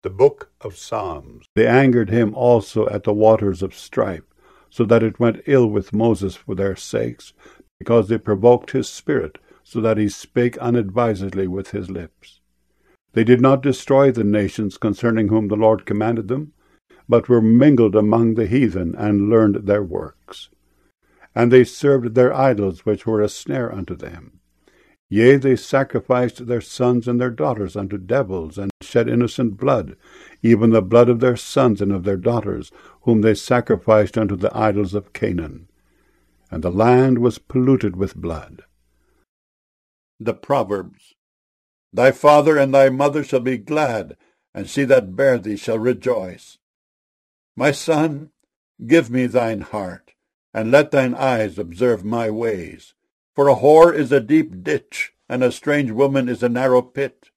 The Book of Psalms. They angered him also at the waters of strife, so that it went ill with Moses for their sakes, because they provoked his spirit, so that he spake unadvisedly with his lips. They did not destroy the nations concerning whom the Lord commanded them, but were mingled among the heathen, and learned their works. And they served their idols, which were a snare unto them. Yea, they sacrificed their sons and their daughters unto devils, and shed innocent blood, even the blood of their sons and of their daughters, whom they sacrificed unto the idols of Canaan. And the land was polluted with blood. The Proverbs. Thy father and thy mother shall be glad, and she that bare thee shall rejoice. My son, give me thine heart, and let thine eyes observe my ways. For a whore is a deep ditch, and a strange woman is a narrow pit.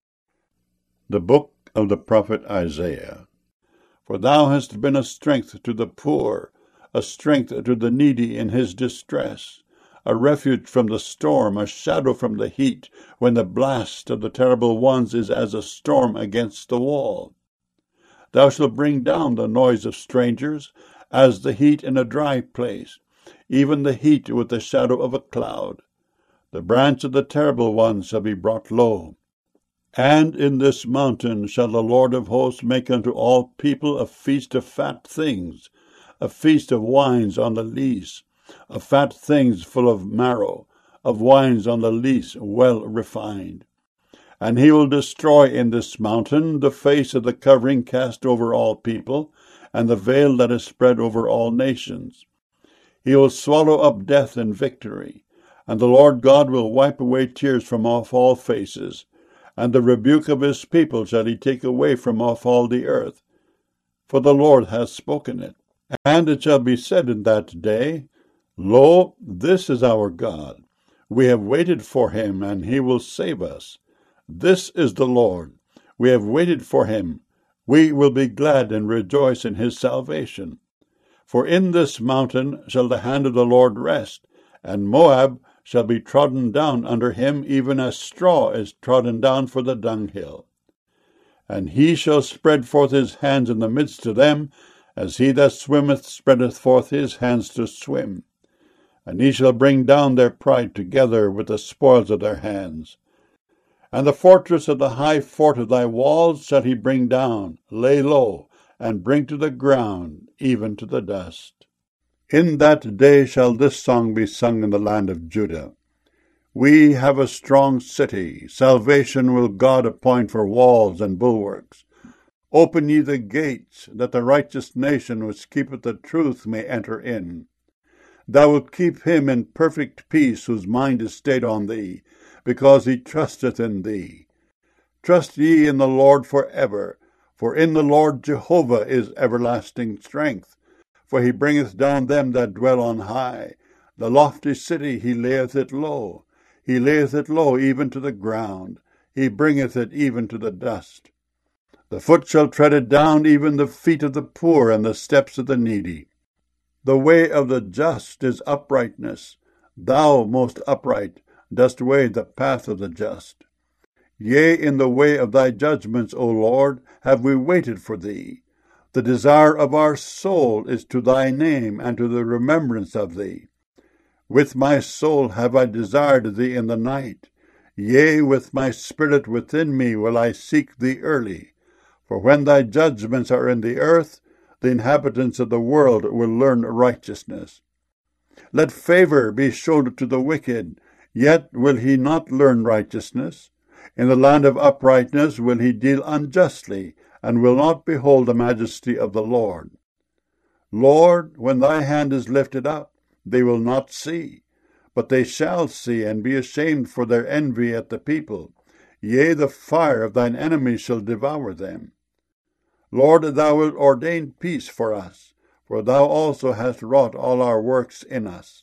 The Book of the Prophet Isaiah. For thou hast been a strength to the poor, a strength to the needy in his distress, a refuge from the storm, a shadow from the heat, when the blast of the terrible ones is as a storm against the wall. Thou shalt bring down the noise of strangers, as the heat in a dry place, even the heat with the shadow of a cloud. The branch of the terrible one shall be brought low. And in this mountain shall the Lord of hosts make unto all people a feast of fat things, a feast of wines on the lees, of fat things full of marrow, of wines on the lees well refined. And he will destroy in this mountain the face of the covering cast over all people, and the veil that is spread over all nations. He will swallow up death in victory. And the Lord God will wipe away tears from off all faces, and the rebuke of his people shall he take away from off all the earth. For the Lord hath spoken it. And it shall be said in that day, Lo, this is our God. We have waited for him, and he will save us. This is the Lord. We have waited for him. We will be glad and rejoice in his salvation. For in this mountain shall the hand of the Lord rest, and Moab shall be trodden down under him, even as straw is trodden down for the dunghill. And he shall spread forth his hands in the midst of them, as he that swimmeth spreadeth forth his hands to swim. And he shall bring down their pride together with the spoils of their hands. And the fortress of the high fort of thy walls shall he bring down, lay low, and bring to the ground, even to the dust. In that day shall this song be sung in the land of Judah. We have a strong city. Salvation will God appoint for walls and bulwarks. Open ye the gates, that the righteous nation which keepeth the truth may enter in. Thou wilt keep him in perfect peace, whose mind is stayed on thee, because he trusteth in thee. Trust ye in the Lord for ever, for in the Lord Jehovah is everlasting strength. For he bringeth down them that dwell on high. The lofty city he layeth it low. He layeth it low even to the ground. He bringeth it even to the dust. The foot shall tread it down, even the feet of the poor, and the steps of the needy. The way of the just is uprightness. Thou, most upright, dost weigh the path of the just. Yea, in the way of thy judgments, O Lord, have we waited for thee. The desire of our soul is to thy name, and to the remembrance of thee. With my soul have I desired thee in the night. Yea, with my spirit within me will I seek thee early. For when thy judgments are in the earth, the inhabitants of the world will learn righteousness. Let favor be showed to the wicked, yet will he not learn righteousness. In the land of uprightness will he deal unjustly, and will not behold the majesty of the Lord. Lord, when thy hand is lifted up, they will not see, but they shall see, and be ashamed for their envy at the people. Yea, the fire of thine enemies shall devour them. Lord, thou wilt ordain peace for us, for thou also hast wrought all our works in us.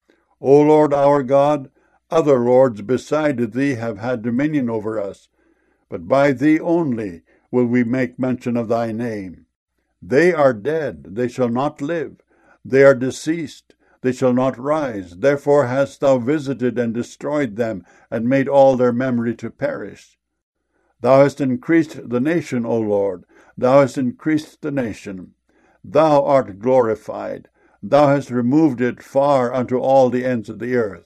O Lord our God, other lords beside thee have had dominion over us, but by thee only will we make mention of thy name. They are dead, they shall not live. They are deceased, they shall not rise. Therefore hast thou visited and destroyed them, and made all their memory to perish. Thou hast increased the nation, O Lord. Thou hast increased the nation. Thou art glorified. Thou hast removed it far unto all the ends of the earth.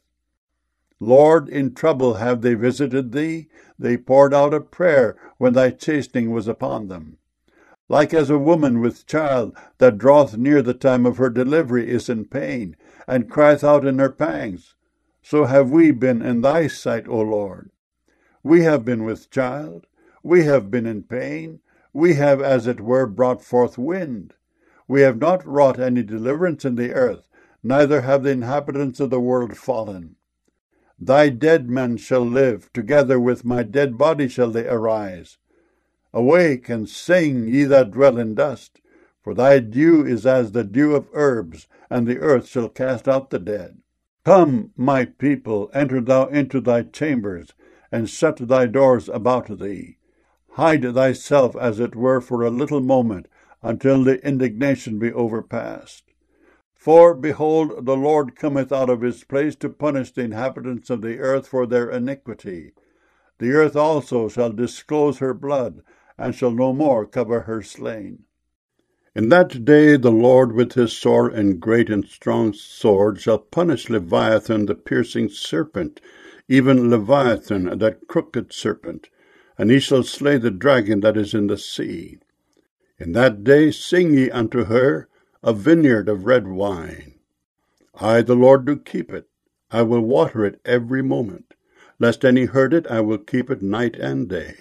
Lord, in trouble have they visited thee. They poured out a prayer when thy chastening was upon them. Like as a woman with child that draweth near the time of her delivery is in pain, and crieth out in her pangs, so have we been in thy sight, O Lord. We have been with child, we have been in pain, we have as it were brought forth wind. We have not wrought any deliverance in the earth, neither have the inhabitants of the world fallen. Thy dead men shall live, together with my dead body shall they arise. Awake and sing, ye that dwell in dust, for thy dew is as the dew of herbs, and the earth shall cast out the dead. Come, my people, enter thou into thy chambers, and shut thy doors about thee. Hide thyself as it were for a little moment, until the indignation be overpast. For, behold, the Lord cometh out of his place to punish the inhabitants of the earth for their iniquity. The earth also shall disclose her blood, and shall no more cover her slain. In that day the Lord with his sore and great and strong sword shall punish Leviathan the piercing serpent, even Leviathan that crooked serpent, and he shall slay the dragon that is in the sea. In that day sing ye unto her a vineyard of red wine. I, the Lord, do keep it. I will water it every moment. Lest any hurt it, I will keep it night and day.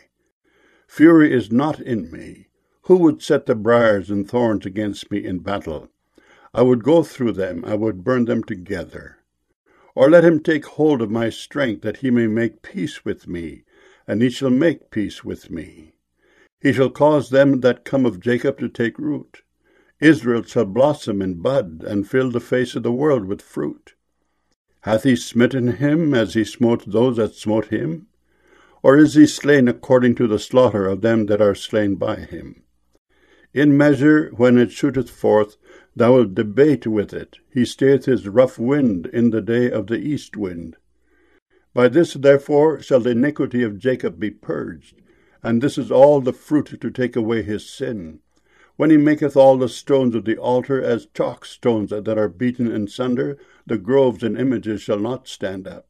Fury is not in me. Who would set the briars and thorns against me in battle? I would go through them, I would burn them together. Or let him take hold of my strength, that he may make peace with me, and he shall make peace with me. He shall cause them that come of Jacob to take root. Israel shall blossom and bud, and fill the face of the world with fruit. Hath he smitten him as he smote those that smote him? Or is he slain according to the slaughter of them that are slain by him? In measure, when it shooteth forth, thou wilt debate with it. He stayeth his rough wind in the day of the east wind. By this, therefore, shall the iniquity of Jacob be purged, and this is all the fruit to take away his sin. When he maketh all the stones of the altar as chalk stones that are beaten in sunder, the groves and images shall not stand up.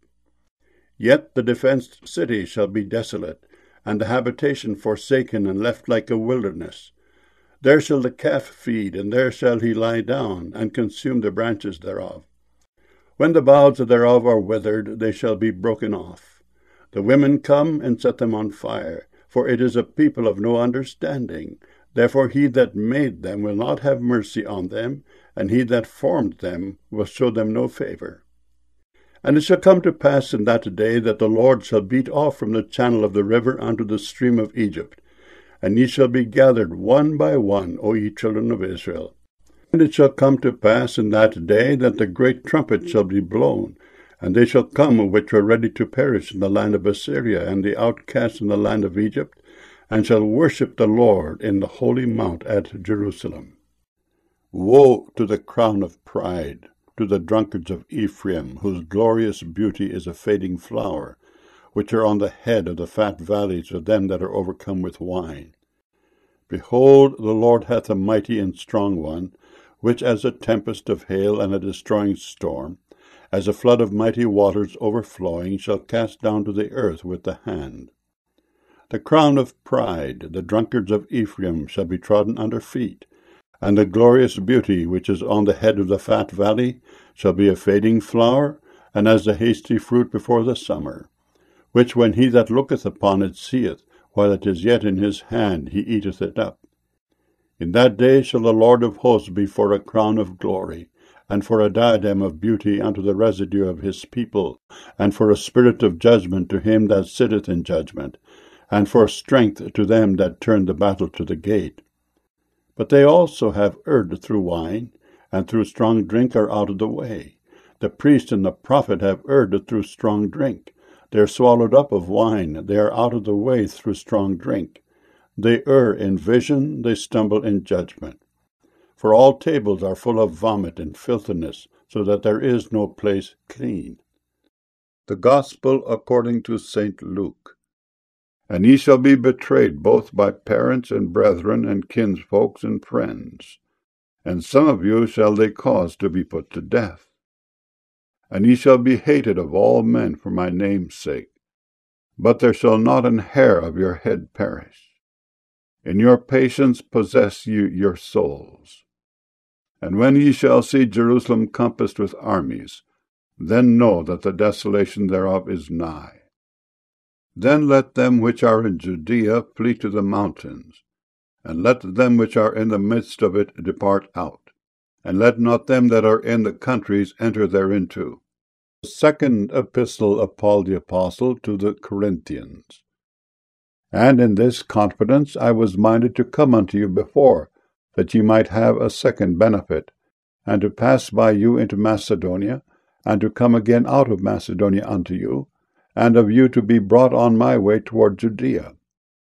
Yet the defenced city shall be desolate, and the habitation forsaken and left like a wilderness. There shall the calf feed, and there shall he lie down, and consume the branches thereof. When the boughs thereof are withered, they shall be broken off. The women come and set them on fire, for it is a people of no understanding. Therefore he that made them will not have mercy on them, and he that formed them will show them no favor. And it shall come to pass in that day that the Lord shall beat off from the channel of the river unto the stream of Egypt, and ye shall be gathered one by one, O ye children of Israel. And it shall come to pass in that day that the great trumpet shall be blown, and they shall come which were ready to perish in the land of Assyria, and the outcasts in the land of Egypt, and shall worship the Lord in the holy mount at Jerusalem. Woe to the crown of pride, to the drunkards of Ephraim, whose glorious beauty is a fading flower, which are on the head of the fat valleys of them that are overcome with wine. Behold, the Lord hath a mighty and strong one, which as a tempest of hail and a destroying storm, as a flood of mighty waters overflowing, shall cast down to the earth with the hand. The crown of pride, the drunkards of Ephraim, shall be trodden under feet, and the glorious beauty which is on the head of the fat valley shall be a fading flower, and as the hasty fruit before the summer, which when he that looketh upon it seeth, while it is yet in his hand, he eateth it up. In that day shall the Lord of hosts be for a crown of glory, and for a diadem of beauty unto the residue of his people, and for a spirit of judgment to him that sitteth in judgment, and for strength to them that turn the battle to the gate. But they also have erred through wine, and through strong drink are out of the way. The priest and the prophet have erred through strong drink. They are swallowed up of wine, they are out of the way through strong drink. They err in vision, they stumble in judgment. For all tables are full of vomit and filthiness, so that there is no place clean. The Gospel according to St. Luke. And ye shall be betrayed both by parents and brethren and kinsfolks and friends. And some of you shall they cause to be put to death. And ye shall be hated of all men for my name's sake. But there shall not an hair of your head perish. In your patience possess ye your souls. And when ye shall see Jerusalem compassed with armies, then know that the desolation thereof is nigh. Then let them which are in Judea flee to the mountains, and let them which are in the midst of it depart out, and let not them that are in the countries enter thereinto. The second epistle of Paul the Apostle to the Corinthians. And in this confidence I was minded to come unto you before, that ye might have a second benefit, and to pass by you into Macedonia, and to come again out of Macedonia unto you, and of you to be brought on my way toward Judea.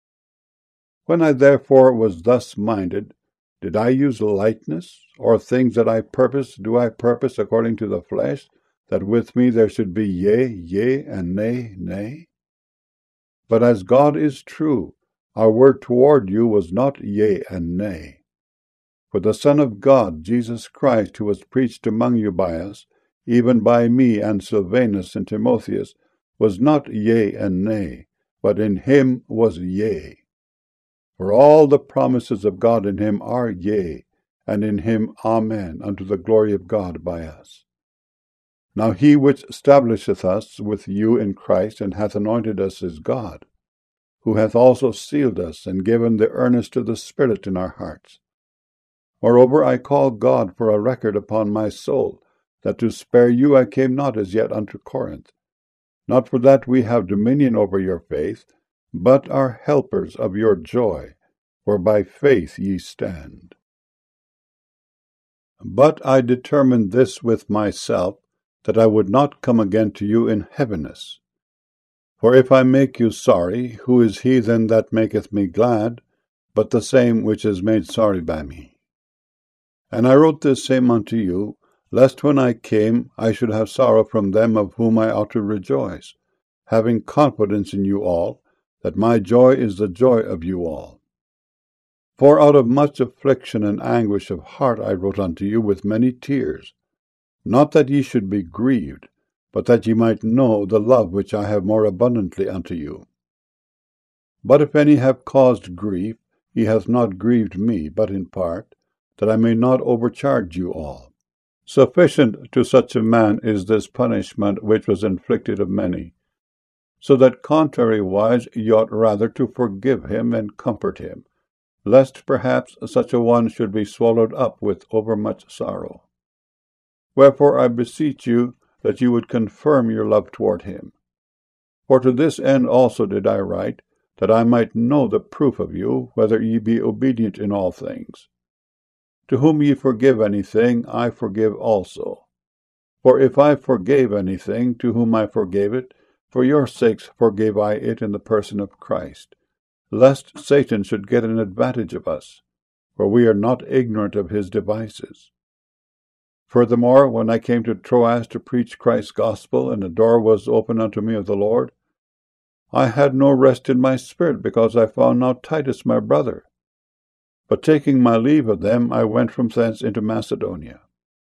When I therefore was thus minded, did I use lightness, or things that I purpose do I purpose according to the flesh, that with me there should be yea, yea, and nay, nay? But as God is true, our word toward you was not yea and nay. For the Son of God, Jesus Christ, who was preached among you by us, even by me and Silvanus and Timotheus, was not yea and nay, but in him was yea. For all the promises of God in him are yea, and in him amen, unto the glory of God by us. Now he which establisheth us with you in Christ, and hath anointed us, is God, who hath also sealed us, and given the earnest of the Spirit in our hearts. Moreover, I call God for a record upon my soul, that to spare you I came not as yet unto Corinth, not for that we have dominion over your faith, but are helpers of your joy, for by faith ye stand. But I determined this with myself, that I would not come again to you in heaviness. For if I make you sorry, who is he then that maketh me glad, but the same which is made sorry by me? And I wrote this same unto you, lest when I came I should have sorrow from them of whom I ought to rejoice, having confidence in you all, that my joy is the joy of you all. For out of much affliction and anguish of heart I wrote unto you with many tears, not that ye should be grieved, but that ye might know the love which I have more abundantly unto you. But if any have caused grief, he hath not grieved me, but in part, that I may not overcharge you all. Sufficient to such a man is this punishment which was inflicted of many, so that contrariwise ye ought rather to forgive him and comfort him, lest perhaps such a one should be swallowed up with overmuch sorrow. Wherefore I beseech you that you would confirm your love toward him. For to this end also did I write, that I might know the proof of you, whether ye be obedient in all things. To whom ye forgive anything, I forgive also. For if I forgave anything, to whom I forgave it, for your sakes forgave I it in the person of Christ, lest Satan should get an advantage of us, for we are not ignorant of his devices. Furthermore, when I came to Troas to preach Christ's gospel, and the door was open unto me of the Lord, I had no rest in my spirit, because I found not Titus my brother. But taking my leave of them, I went from thence into Macedonia.